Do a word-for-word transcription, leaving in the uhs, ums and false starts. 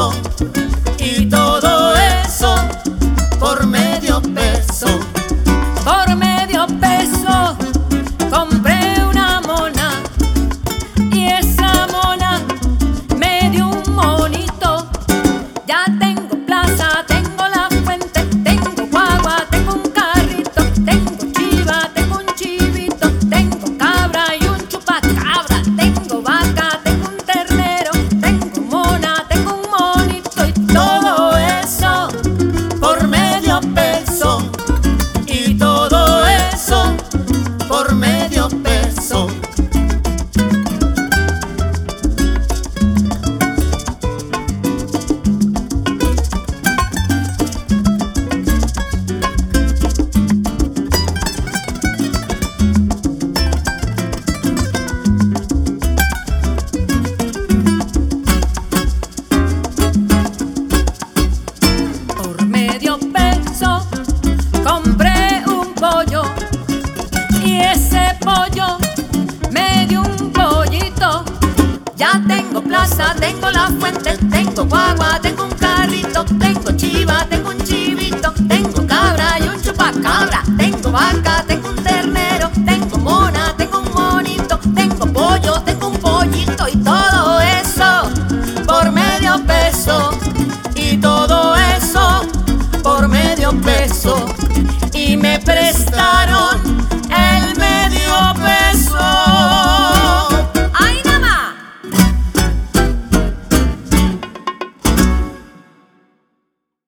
peso. Y todo eso por medio peso. Por medio peso compré una mona y esa mona me dio un monito. Ya tengo plaza, tengo la fuente, tengo guagua, tengo un carrito, tengo chiva, tengo un chivito, tengo cabra y un chupacabra, tengo vaca, tengo un ternero, tengo mona, tengo un monito y todo eso Por medio peso. Y todo eso por medio peso. Por medio peso compré un pollo y ese pollo me dio un pollito. Ya tengo plaza, tengo la fuente, tengo guagua, tengo un carrito, tengo chiva, tengo un chivito, tengo cabra y un chupacabra, tengo vaca, tengo un ternero, tengo mona, tengo un monito, tengo pollo, tengo un pollito y todo eso Por medio peso.